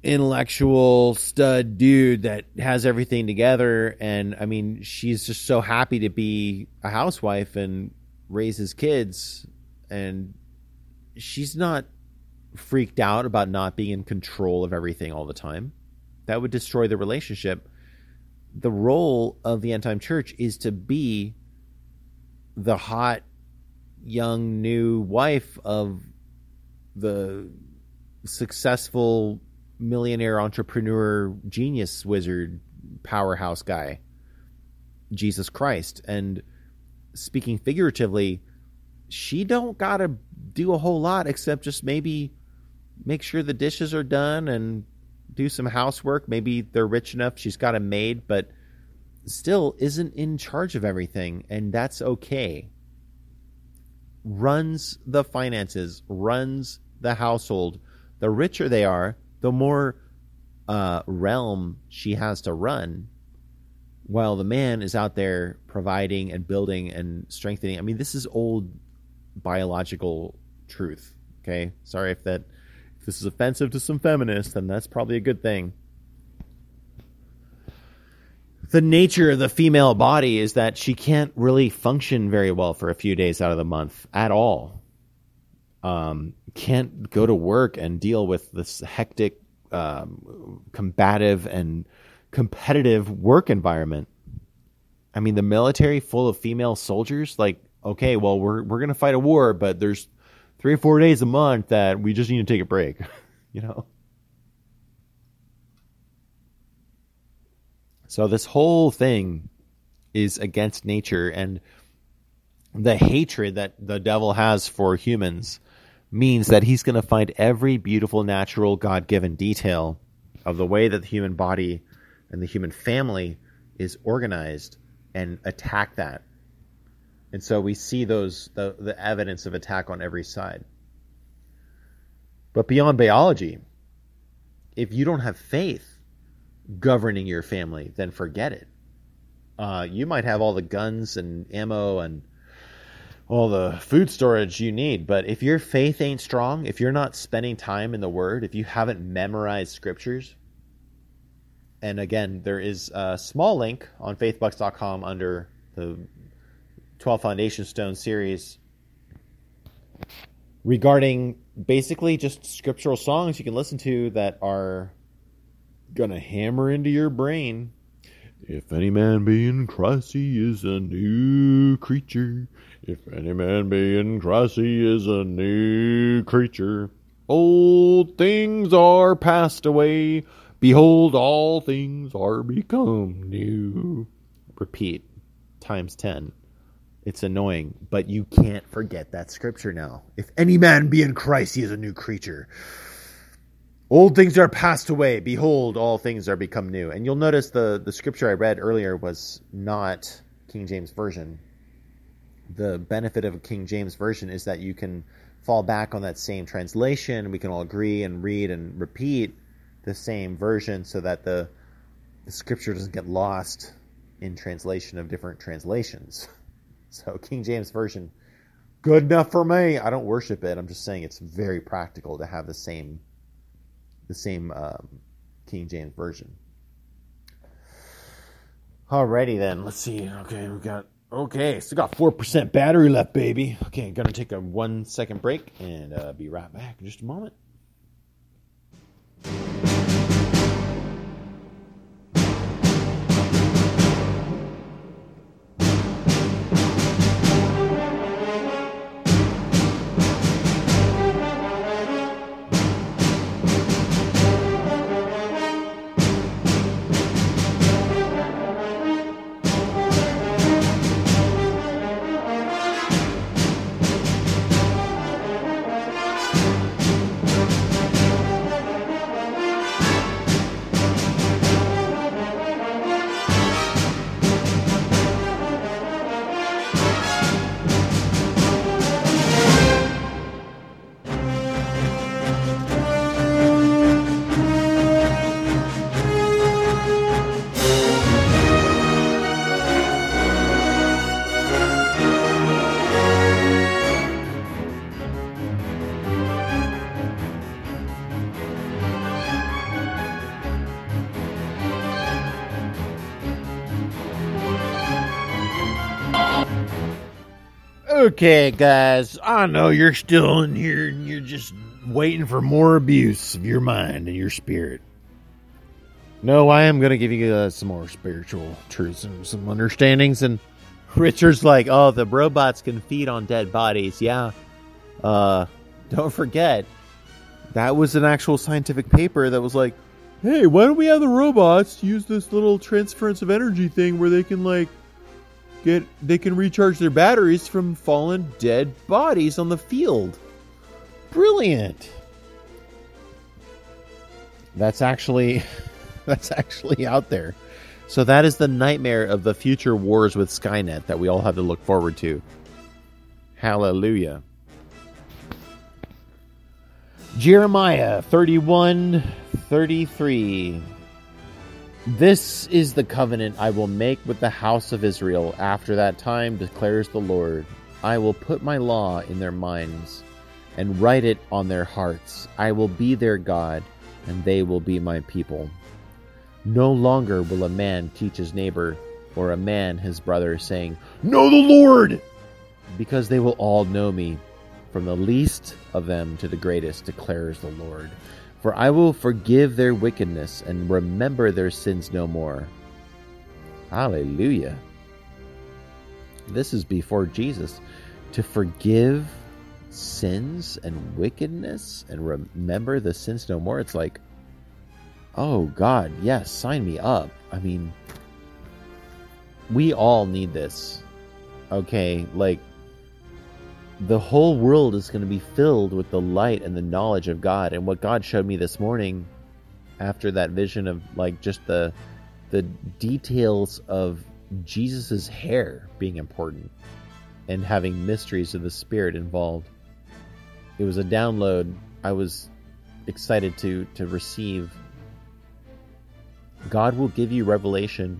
intellectual stud dude that has everything together. And I mean, she's just so happy to be a housewife and raise his kids. And she's not freaked out about not being in control of everything all the time. That would destroy the relationship. The role of the end-time church is to be the hot, young, new wife of the successful millionaire entrepreneur genius wizard powerhouse guy, Jesus Christ. And speaking figuratively, she don't gotta do a whole lot except just maybe make sure the dishes are done and do some housework. Maybe they're rich enough she's got a maid, but still isn't in charge of everything, and that's okay. Runs the finances, runs the household. The richer they are, the more uh, realm she has to run, while the man is out there providing and building and strengthening. I mean, this is old biological truth. Okay, sorry if that if this is offensive to some feminists, then that's probably a good thing. The nature of the female body is that she can't really function very well for a few days out of the month at all. Um, can't go to work and deal with this hectic, um, combative and competitive work environment. I mean, the military full of female soldiers, like, okay, well, we're we're going to fight a war, but there's three or four days a month that we just need to take a break, you know? So this whole thing is against nature, and the hatred that the devil has for humans means that he's going to find every beautiful, natural, God-given detail of the way that the human body and the human family is organized and attack that. And so we see those the, the evidence of attack on every side. But beyond biology, if you don't have faith governing your family, then forget it. Uh, you might have all the guns and ammo and all the food storage you need, but if your faith ain't strong, if you're not spending time in the Word, if you haven't memorized scriptures, and again, there is a small link on faith bucks dot com under the twelve Foundation Stone series regarding basically just scriptural songs you can listen to that are gonna hammer into your brain. If any man be in Christ, he is a new creature. If any man be in Christ, he is a new creature. Old things are passed away. Behold, all things are become new. Repeat times ten. It's annoying, but you can't forget that scripture now. If any man be in Christ, he is a new creature. Old things are passed away. Behold, all things are become new. And you'll notice the, the scripture I read earlier was not King James Version. The benefit of a King James Version is that you can fall back on that same translation. We can all agree and read and repeat the same version so that the, the scripture doesn't get lost in translation of different translations. So King James Version, good enough for me. I don't worship it. I'm just saying it's very practical to have the same the same um, King James Version. Alrighty then, let's see. Okay, we got okay, still got four percent battery left, baby. Okay, gonna take a one second break and uh, be right back in just a moment. Okay, guys, I know you're still in here and you're just waiting for more abuse of your mind and your spirit. No, I am going to give you uh, some more spiritual truths and some understandings. And Richard's like, oh, the robots can feed on dead bodies. Yeah. Uh, don't forget, that was an actual scientific paper that was like, hey, why don't we have the robots use this little transference of energy thing where they can, like, get, they can recharge their batteries from fallen dead bodies on the field. Brilliant. That's actually... That's actually out there. So that is the nightmare of the future wars with Skynet that we all have to look forward to. Hallelujah. Jeremiah thirty-one thirty-three. This is the covenant I will make with the house of Israel after that time, declares the Lord. I will put my law in their minds and write it on their hearts. I will be their God, and they will be my people. No longer will a man teach his neighbor or a man his brother, saying, know the Lord! Because they will all know me, from the least of them to the greatest, declares the Lord. For I will forgive their wickedness and remember their sins no more. Hallelujah. This is before Jesus. To forgive sins and wickedness and remember the sins no more. It's like, oh, God, yes, sign me up. I mean, we all need this. Okay, like, the whole world is going to be filled with the light and the knowledge of God. And what God showed me this morning after that vision of, like, just the the details of Jesus's hair being important and having mysteries of the Spirit involved. It was a download I was excited to to receive. God will give you revelation.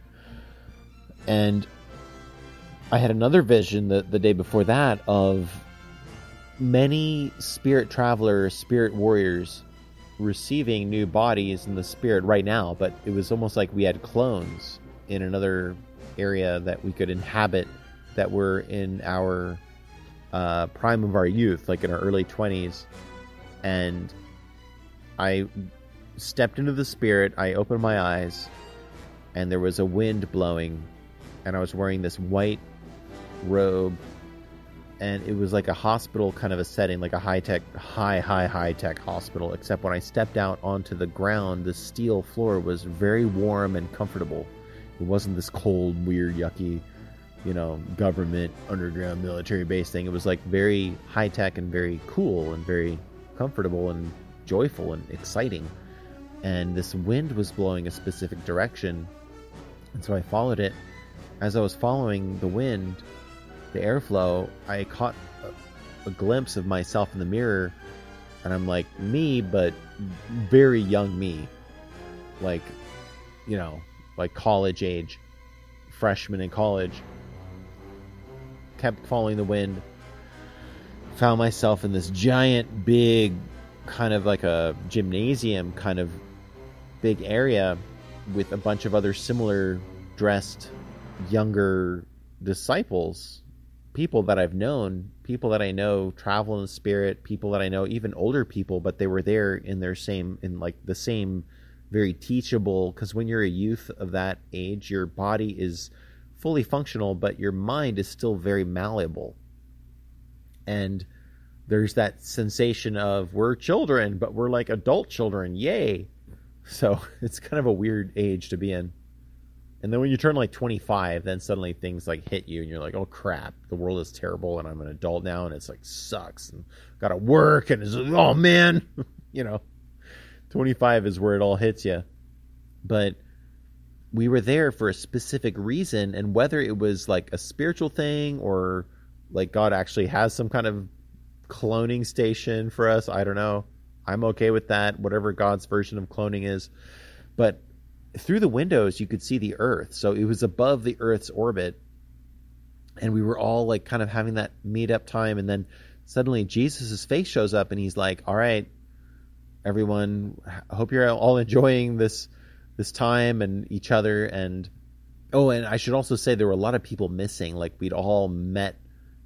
And I had another vision the, the day before that of many spirit travelers, spirit warriors receiving new bodies in the spirit right now. But it was almost like we had clones in another area that we could inhabit that were in our uh, prime of our youth, like in our early twenties. And I stepped into the Spirit, I opened my eyes, and there was a wind blowing, and I was wearing this white robe, and it was like a hospital kind of a setting, like a high-tech, high, high, high-tech hospital, except when I stepped out onto the ground, the steel floor was very warm and comfortable. It wasn't this cold, weird, yucky, you know, government, underground military base thing. It was like very high-tech and very cool and very comfortable and joyful and exciting. And this wind was blowing a specific direction. And so I followed it. As I was following the wind, the airflow, I caught a, a glimpse of myself in the mirror. And I'm like, me, but very young me. Like, you know, like college age. Freshman in college. Kept following the wind. Found myself in this giant, big, kind of like a gymnasium kind of big area with a bunch of other similar dressed younger disciples, people that I've known, people that I know travel in the Spirit, people that I know, even older people, but they were there in their same, in like the same very teachable, because when you're a youth of that age, your body is fully functional, but your mind is still very malleable. And there's that sensation of we're children, but we're like adult children. Yay. So it's kind of a weird age to be in. And then when you turn like twenty-five, then suddenly things like hit you and you're like, oh crap, the world is terrible and I'm an adult now and it's like sucks and gotta work and it's like, oh man, you know, twenty-five is where it all hits you. But we were there for a specific reason, and whether it was like a spiritual thing or like God actually has some kind of cloning station for us, I don't know. I'm okay with that, whatever God's version of cloning is. But through the windows, you could see the Earth. So it was above the Earth's orbit. And we were all like kind of having that meet-up time. And then suddenly Jesus' face shows up and he's like, all right, everyone, I hope you're all enjoying this this time and each other. And oh, and I should also say there were a lot of people missing. Like we'd all met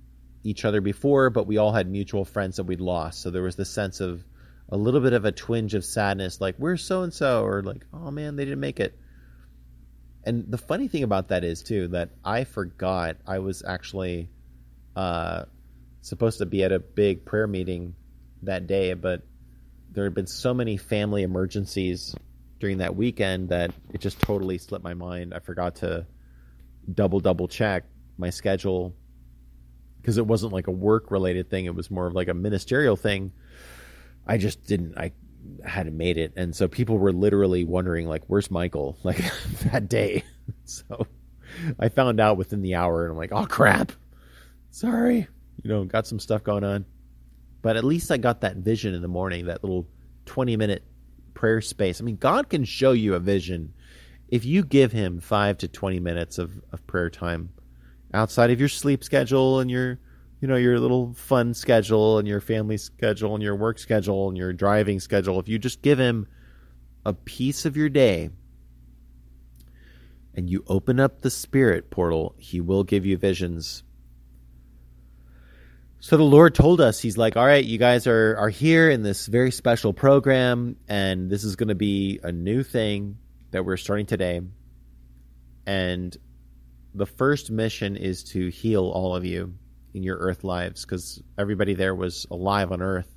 each other before, but we all had mutual friends that we'd lost. So there was this sense of a little bit of a twinge of sadness, like, where's so-and-so? Or like, oh man, they didn't make it. And the funny thing about that is, too, that I forgot I was actually uh, supposed to be at a big prayer meeting that day, but there had been so many family emergencies during that weekend that it just totally slipped my mind. I forgot to double, double check my schedule because it wasn't like a work-related thing. It was more of like a ministerial thing. I just didn't... I hadn't made it, and so people were literally wondering, like, where's Michael, like, that day. So I found out within the hour, and I'm like, oh crap, sorry, you know, got some stuff going on. But at least I got that vision in the morning, that little twenty minute prayer space. I mean, God can show you a vision if you give him five to twenty minutes of, of prayer time outside of your sleep schedule and your you know, your little fun schedule and your family schedule and your work schedule and your driving schedule. If you just give him a piece of your day and you open up the spirit portal, he will give you visions. So the Lord told us, he's like, all right, you guys are, are here in this very special program, and this is going to be a new thing that we're starting today. And the first mission is to heal all of you in your earth lives, because everybody there was alive on earth,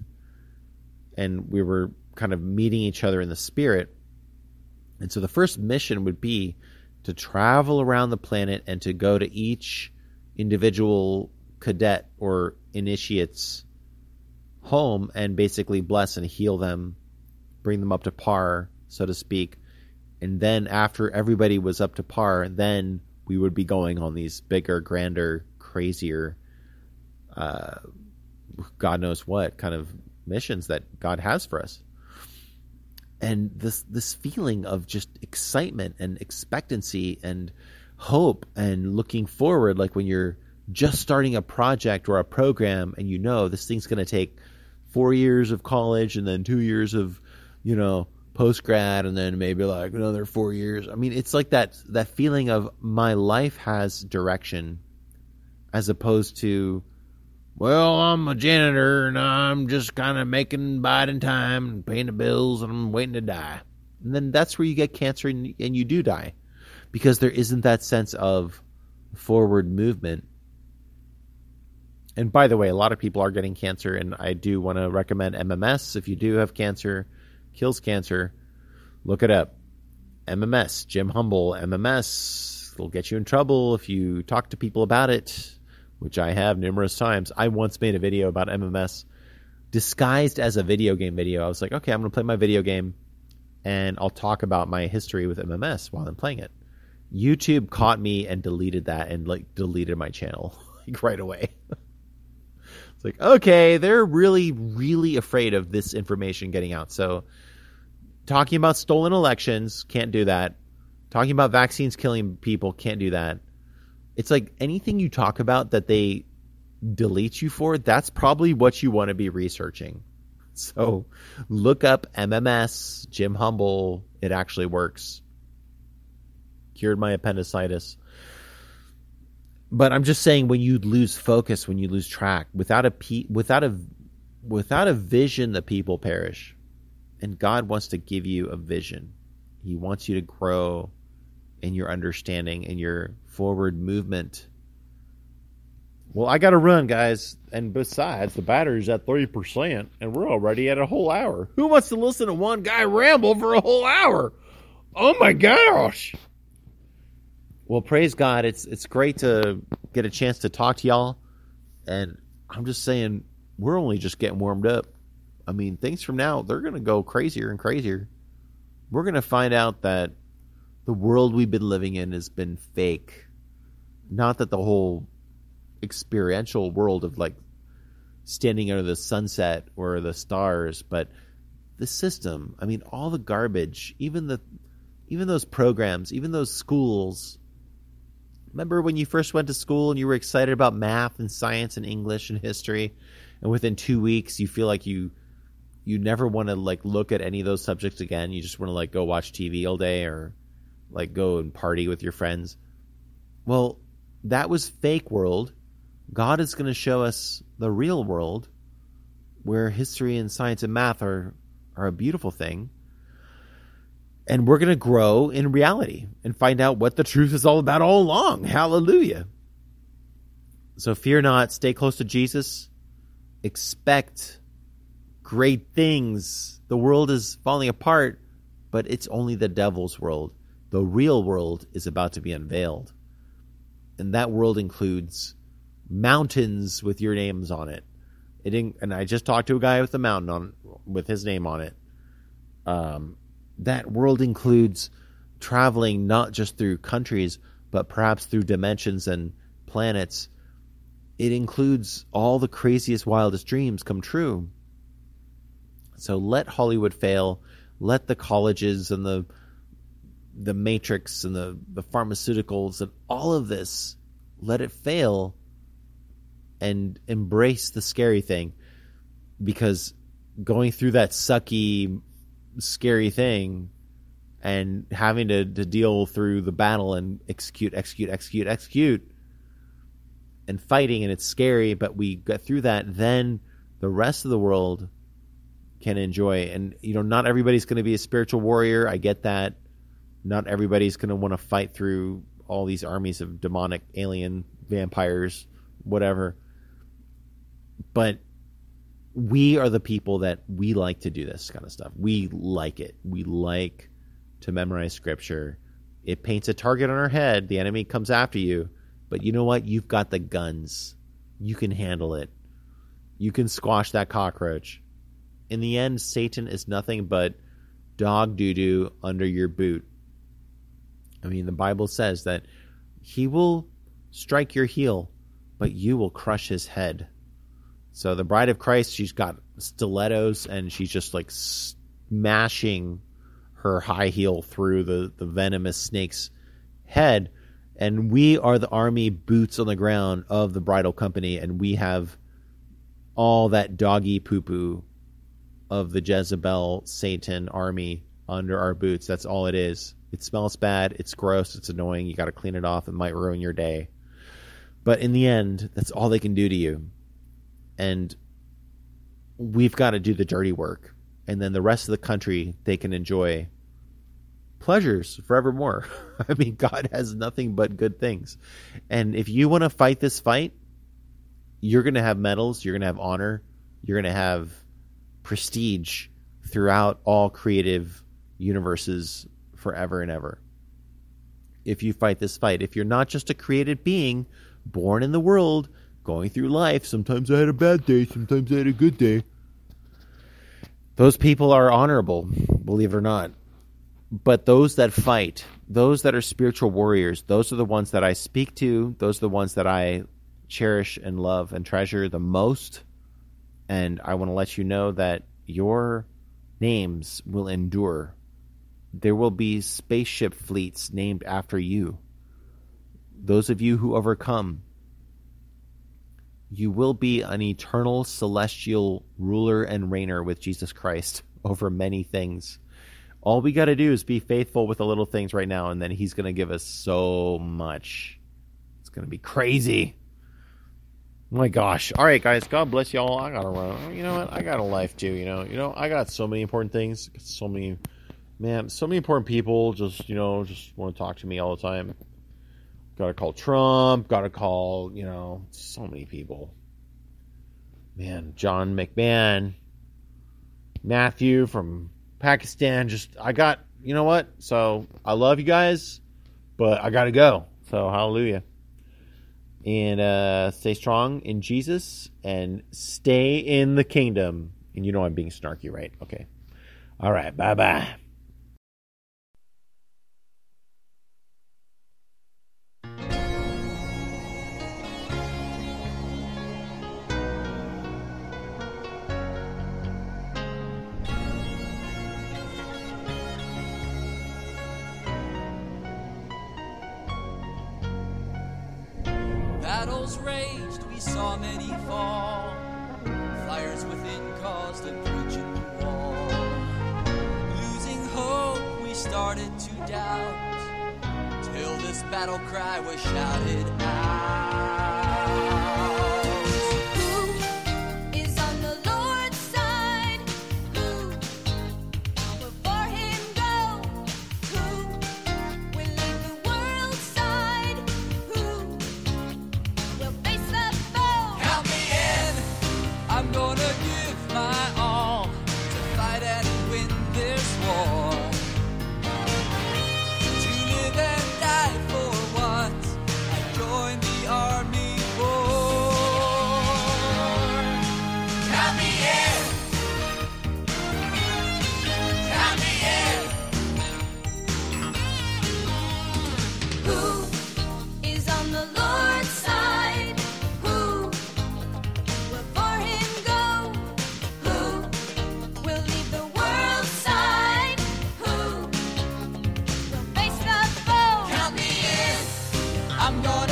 and we were kind of meeting each other in the spirit. And so the first mission would be to travel around the planet and to go to each individual cadet or initiate's home and basically bless and heal them, bring them up to par, so to speak. And then after everybody was up to par, then we would be going on these bigger, grander, crazier, uh, God knows what kind of missions that God has for us. And this this feeling of just excitement and expectancy and hope and looking forward, like when you're just starting a project or a program and you know this thing's going to take four years of college and then two years of, you know, post-grad and then maybe like another four years. I mean, it's like that that feeling of my life has direction, as opposed to, well, I'm a janitor and I'm just kind of making biding time and paying the bills and I'm waiting to die. And then that's where you get cancer and, and you do die, because there isn't that sense of forward movement. And by the way, a lot of people are getting cancer, and I do want to recommend M M S. If you do have cancer, kills cancer, look it up. M M S, Jim Humble, M M S. It'll get you in trouble if you talk to people about it, which I have numerous times. I once made a video about M M S disguised as a video game video. I was like, okay, I'm going to play my video game and I'll talk about my history with M M S while I'm playing it. YouTube caught me and deleted that and like deleted my channel like right away. It's like, okay, they're really, really afraid of this information getting out. So talking about stolen elections, can't do that. Talking about vaccines killing people, can't do that. It's like anything you talk about that they delete you for, that's probably what you want to be researching. So look up M M S, Jim Humble. It actually works. Cured my appendicitis. But I'm just saying, when you lose focus, when you lose track, without a pe- without a without a vision, the people perish. And God wants to give you a vision. He wants you to grow in your understanding and your forward movement. Well, I got to run, guys. And besides, the battery's at thirty percent, and we're already at a whole hour. Who wants to listen to one guy ramble for a whole hour? Oh, my gosh. Well, praise God. It's it's great to get a chance to talk to y'all. And I'm just saying, we're only just getting warmed up. I mean, things from now, they're going to go crazier and crazier. We're going to find out that the world we've been living in has been fake. Not that the whole experiential world of like standing under the sunset or the stars, but the system. I mean, all the garbage, even the even those programs, even those schools. Remember when you first went to school and you were excited about math and science and English and history, and within two weeks you feel like you you never want to like look at any of those subjects again. You just want to like go watch T V all day or like go and party with your friends. Well, that was fake world. God is going to show us the real world where history and science and math are, are a beautiful thing. And we're going to grow in reality and find out what the truth is all about all along. Hallelujah. So fear not, stay close to Jesus, expect great things. The world is falling apart, but it's only the devil's world. The real world is about to be unveiled. And that world includes mountains with your names on it. It in, and I just talked to a guy with a mountain on with his name on it. Um, that world includes traveling not just through countries, but perhaps through dimensions and planets. It includes all the craziest, wildest dreams come true. So let Hollywood fail. Let the colleges and the the matrix and the, the pharmaceuticals and all of this, let it fail and embrace the scary thing. Because going through that sucky, scary thing and having to, to deal through the battle and execute, execute, execute, execute and fighting, and it's scary, but we get through that, then the rest of the world can enjoy. And, you know, not everybody's going to be a spiritual warrior. I get that. Not everybody's going to want to fight through all these armies of demonic, alien, vampires, whatever. But we are the people that we like to do this kind of stuff. We like it. We like to memorize scripture. It paints a target on our head. The enemy comes after you. But you know what? You've got the guns. You can handle it. You can squash that cockroach. In the end, Satan is nothing but dog doo-doo under your boot. I mean, the Bible says that he will strike your heel, but you will crush his head. So the bride of Christ, she's got stilettos, and she's just like smashing her high heel through the, the venomous snake's head. And we are the army boots on the ground of the bridal company, and we have all that doggy poo-poo of the Jezebel Satan army under our boots. That's all it is. It smells bad. It's gross. It's annoying. You got to clean it off. It might ruin your day. But in the end, that's all they can do to you. And we've got to do the dirty work. And then the rest of the country, they can enjoy pleasures forevermore. I mean, God has nothing but good things. And if you want to fight this fight, you're going to have medals. You're going to have honor. You're going to have prestige throughout all creative universes forever and ever. If you fight this fight, if you're not just a created being born in the world, going through life, sometimes I had a bad day, sometimes I had a good day. Those people are honorable, believe it or not. But those that fight, those that are spiritual warriors, those are the ones that I speak to. Those are the ones that I cherish and love and treasure the most. And I want to let you know that your names will endure. There will be spaceship fleets named after you. Those of you who overcome, you will be an eternal celestial ruler and reigner with Jesus Christ over many things. All we got to do is be faithful with the little things right now, and then he's going to give us so much. It's going to be crazy. My gosh. All right, guys. God bless y'all. I got to run. You know what? I got a life too, you know. You know, I got so many important things. So many... Man, so many important people just, you know, just want to talk to me all the time. Got to call Trump. Got to call, you know, so many people. Man, John McMahon. Matthew from Pakistan. Just, I got, you know what? So, I love you guys, but I got to go. So, hallelujah. And uh, stay strong in Jesus and stay in the kingdom. And you know I'm being snarky, right? Okay. All right. Bye-bye. Battles raged, we saw many fall. Fires within caused a breach in the wall. Losing hope, we started to doubt, till this battle cry was shouted out. I'm gonna